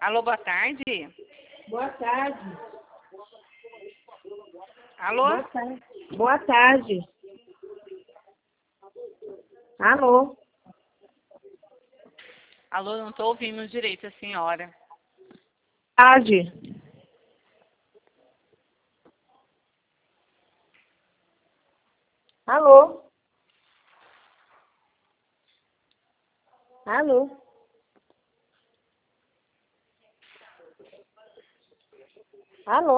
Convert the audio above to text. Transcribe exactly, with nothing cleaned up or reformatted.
Alô, boa tarde. Boa tarde. Alô? Boa tarde. Boa tarde. Alô? Alô, não estou ouvindo direito a senhora. Tarde. Alô? Alô? Alô?